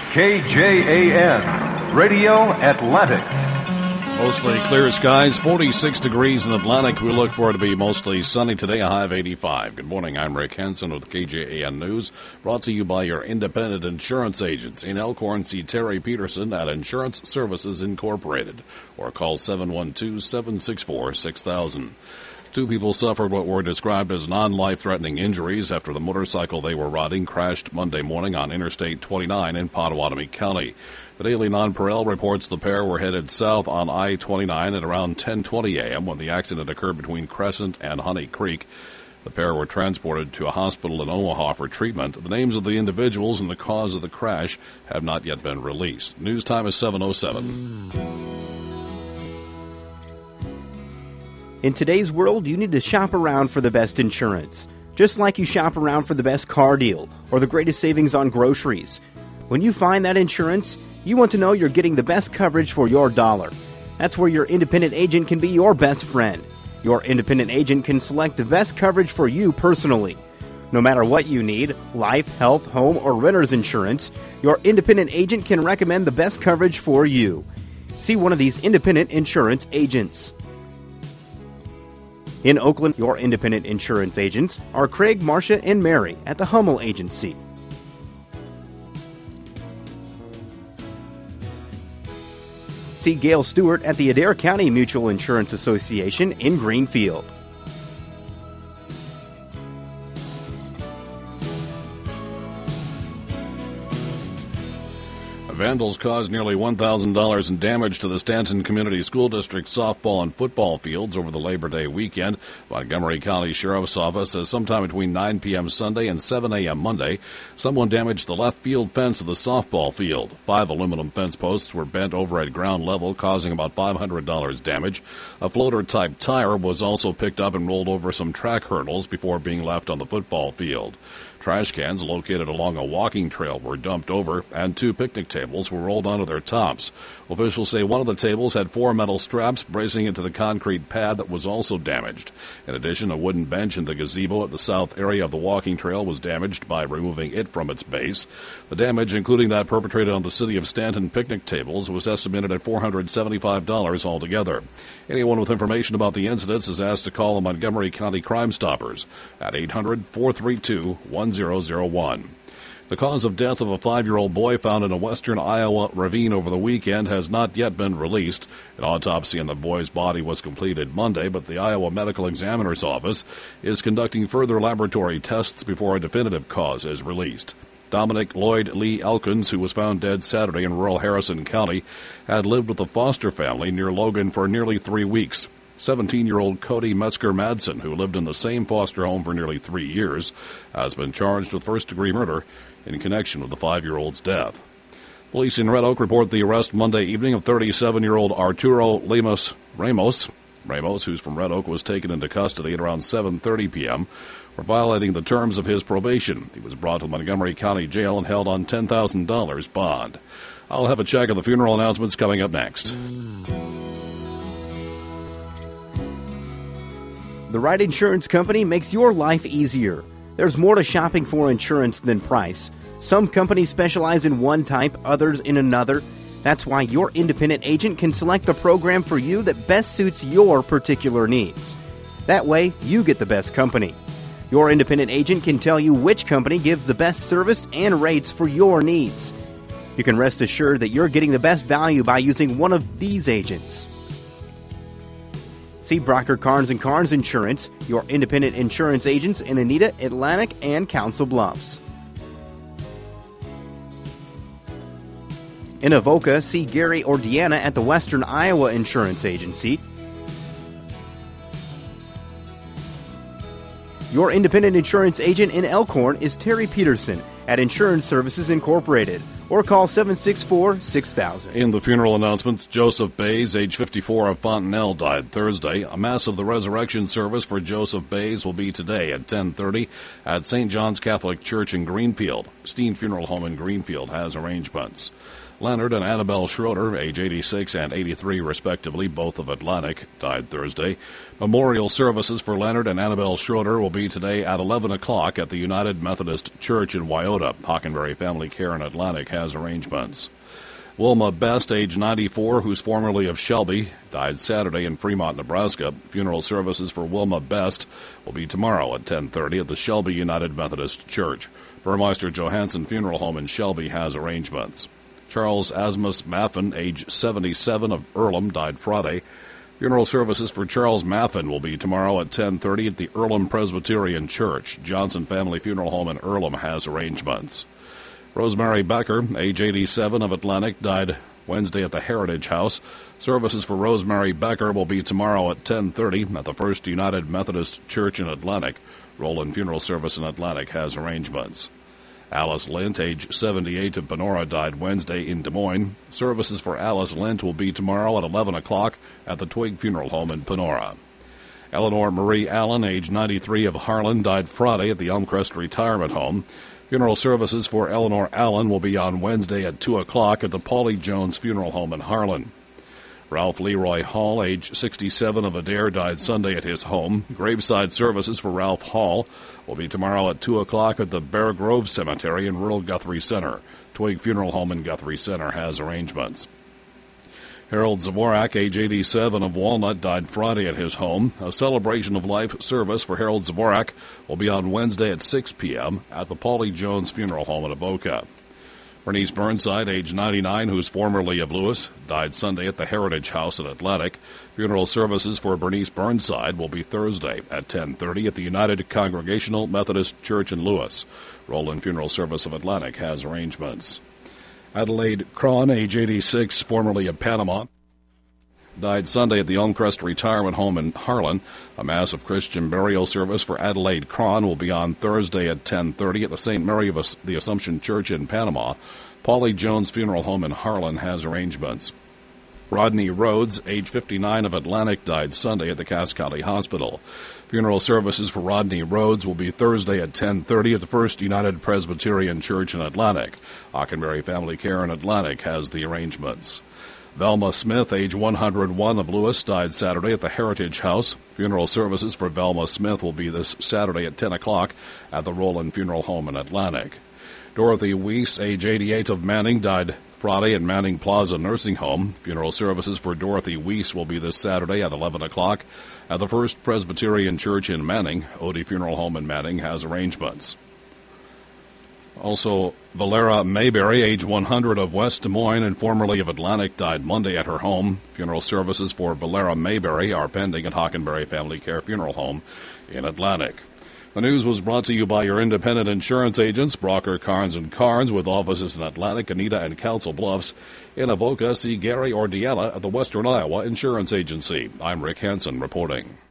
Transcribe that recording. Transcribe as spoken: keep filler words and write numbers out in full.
K J A N, Radio Atlantic. Mostly clear skies, forty-six degrees in Atlantic. We look for it to be mostly sunny today, a high of eighty-five. Good morning, I'm Rick Henson with K J A N News, brought to you by your independent insurance agents. In Elkhorn, see Terry Peterson at Insurance Services Incorporated, or call seven one two, seven six four, six thousand. Two people suffered what were described as non-life-threatening injuries after the motorcycle they were riding crashed Monday morning on Interstate twenty-nine in Pottawatomie County. The Daily Nonpareil reports the pair were headed south on I twenty-nine at around ten twenty a.m. when the accident occurred between Crescent and Honey Creek. The pair were transported to a hospital in Omaha for treatment. The names of the individuals and the cause of the crash have not yet been released. News time is seven oh seven. In today's world, you need to shop around for the best insurance, just like you shop around for the best car deal or the greatest savings on groceries. When you find that insurance, you want to know you're getting the best coverage for your dollar. That's where your independent agent can be your best friend. Your independent agent can select the best coverage for you personally. No matter what you need, life, health, home, or renter's insurance, your independent agent can recommend the best coverage for you. See one of these independent insurance agents. In Oakland, your independent insurance agents are Craig, Marcia, and Mary at the Hummel Agency. See Gail Stewart at the Adair County Mutual Insurance Association in Greenfield. Vandals caused nearly one thousand dollars in damage to the Stanton Community School District softball and football fields over the Labor Day weekend. Montgomery County Sheriff's Office says sometime between nine p.m. Sunday and seven a.m. Monday, someone damaged the left field fence of the softball field. Five aluminum fence posts were bent over at ground level, causing about five hundred dollars damage. A floater-type tire was also picked up and rolled over some track hurdles before being left on the football field. Trash cans located along a walking trail were dumped over, and two picnic tables were rolled onto their tops. Officials say one of the tables had four metal straps bracing into the concrete pad that was also damaged. In addition, a wooden bench in the gazebo at the south area of the walking trail was damaged by removing it from its base. The damage, including that perpetrated on the City of Stanton picnic tables, was estimated at four hundred seventy-five dollars altogether. Anyone with information about the incidents is asked to call the Montgomery County Crime Stoppers at eight hundred, four three two, one zero zero one. The cause of death of a five-year-old boy found in a western Iowa ravine over the weekend has not yet been released. An autopsy on the boy's body was completed Monday, but the Iowa Medical Examiner's Office is conducting further laboratory tests before a definitive cause is released. Dominic Lloyd Lee Elkins, who was found dead Saturday in rural Harrison County, had lived with a foster family near Logan for nearly three weeks. seventeen-year-old Cody Metzger-Madsen, who lived in the same foster home for nearly three years, has been charged with first-degree murder in connection with the five-year-old's death. Police in Red Oak report the arrest Monday evening of thirty-seven-year-old Arturo Lemus Ramos. Ramos, who's from Red Oak, was taken into custody at around seven thirty p.m. for violating the terms of his probation. He was brought to Montgomery County Jail and held on ten thousand dollars bond. I'll have a check of the funeral announcements coming up next. The right insurance company makes your life easier. There's more to shopping for insurance than price. Some companies specialize in one type, others in another. That's why your independent agent can select the program for you that best suits your particular needs. That way, you get the best company. Your independent agent can tell you which company gives the best service and rates for your needs. You can rest assured that you're getting the best value by using one of these agents. See Proctor Carnes and Carnes Insurance, your independent insurance agents in Anita, Atlantic, and Council Bluffs. In Avoca, see Gary or Deanna at the Western Iowa Insurance Agency. Your independent insurance agent in Elkhorn is Terry Peterson at Insurance Services Incorporated, or call seven six four, six thousand. In the funeral announcements, Joseph Bays, age fifty-four, of Fontenelle, died Thursday. A Mass of the Resurrection service for Joseph Bays will be today at ten thirty at Saint John's Catholic Church in Greenfield. Steen Funeral Home in Greenfield has arrangements. Leonard and Annabelle Schroeder, age eighty-six and eighty-three respectively, both of Atlantic, died Thursday. Memorial services for Leonard and Annabelle Schroeder will be today at eleven o'clock at the United Methodist Church in Wyoto. Dakota. Hockenberry Family Care in Atlantic has arrangements. Wilma Best, age ninety-four, who's formerly of Shelby, died Saturday in Fremont, Nebraska. Funeral services for Wilma Best will be tomorrow at ten thirty at the Shelby United Methodist Church. Burmeister Johansson Funeral Home in Shelby has arrangements. Charles Asmus Maffin, age seventy-seven, of Earlham, died Friday. Funeral services for Charles Maffin will be tomorrow at ten thirty at the Earlham Presbyterian Church. Johnson Family Funeral Home in Earlham has arrangements. Rosemary Becker, age eighty-seven, of Atlantic, died Wednesday at the Heritage House. Services for Rosemary Becker will be tomorrow at ten thirty at the First United Methodist Church in Atlantic. Roland Funeral Service in Atlantic has arrangements. Alice Lint, age seventy-eight, of Panora, died Wednesday in Des Moines. Services for Alice Lint will be tomorrow at eleven o'clock at the Twig Funeral Home in Panora. Eleanor Marie Allen, age ninety-three, of Harlan, died Friday at the Elmcrest Retirement Home. Funeral services for Eleanor Allen will be on Wednesday at two o'clock at the Paulie Jones Funeral Home in Harlan. Ralph Leroy Hall, age sixty-seven, of Adair, died Sunday at his home. Graveside services for Ralph Hall will be tomorrow at two o'clock at the Bear Grove Cemetery in rural Guthrie Center. Twig Funeral Home in Guthrie Center has arrangements. Harold Zavorak, age eighty-seven, of Walnut, died Friday at his home. A celebration of life service for Harold Zavorak will be on Wednesday at six p.m. at the Paulie Jones Funeral Home in Avoca. Bernice Burnside, age ninety-nine, who's formerly of Lewis, died Sunday at the Heritage House in Atlantic. Funeral services for Bernice Burnside will be Thursday at ten thirty at the United Congregational Methodist Church in Lewis. Roland Funeral Service of Atlantic has arrangements. Adelaide Cron, age eighty-six, formerly of Panama, died Sunday at the Elmcrest Retirement Home in Harlan. A mass of Christian burial service for Adelaide Cron will be on Thursday at ten thirty at the Saint Mary of the Assumption Church in Panama. Paulie Jones Funeral Home in Harlan has arrangements. Rodney Rhodes, age fifty-nine, of Atlantic, died Sunday at the Cass County Hospital. Funeral services for Rodney Rhodes will be Thursday at ten thirty at the First United Presbyterian Church in Atlantic. Hockenberry Family Care in Atlantic has the arrangements. Velma Smith, age one hundred one, of Lewis, died Saturday at the Heritage House. Funeral services for Velma Smith will be this Saturday at ten o'clock at the Roland Funeral Home in Atlantic. Dorothy Weiss, age eighty-eight, of Manning, died Friday at Manning Plaza Nursing Home. Funeral services for Dorothy Weiss will be this Saturday at eleven o'clock at the First Presbyterian Church in Manning. Odie Funeral Home in Manning has arrangements. Also, Valera Mayberry, age one hundred, of West Des Moines and formerly of Atlantic, died Monday at her home. Funeral services for Valera Mayberry are pending at Hockenberry Family Care Funeral Home in Atlantic. The news was brought to you by your independent insurance agents, Brocker, Carnes and Carnes, with offices in Atlantic, Anita, and Council Bluffs. In Avoca, see Gary or Deanna at the Western Iowa Insurance Agency. I'm Rick Hansen reporting.